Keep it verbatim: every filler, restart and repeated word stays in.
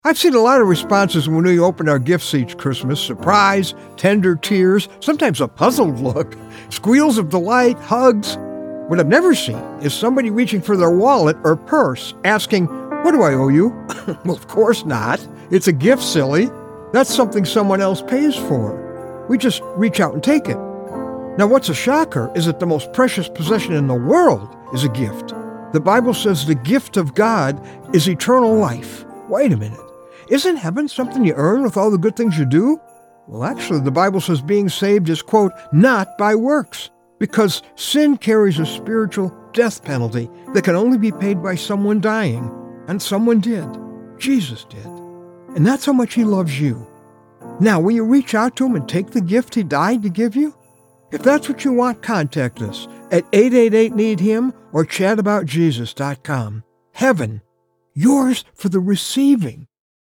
I've seen a lot of responses when we open our gifts each Christmas. Surprise, tender tears, sometimes a puzzled look, squeals of delight, hugs. What I've never seen is somebody reaching for their wallet or purse, asking, "What do I owe you?" Well, of course not. It's a gift, silly. That's something someone else pays for. We just reach out and take it. Now, what's a shocker is that the most precious possession in the world is a gift. The Bible says the gift of God is eternal life. Wait a minute. Isn't heaven something you earn with all the good things you do? Well, actually, the Bible says being saved is, quote, not by works, because sin carries a spiritual death penalty that can only be paid by someone dying. And someone did. Jesus did. And that's how much he loves you. Now, will you reach out to him and take the gift he died to give you? If that's what you want, contact us at eight eight eight, need him or chat about jesus dot com. Heaven, yours for the receiving.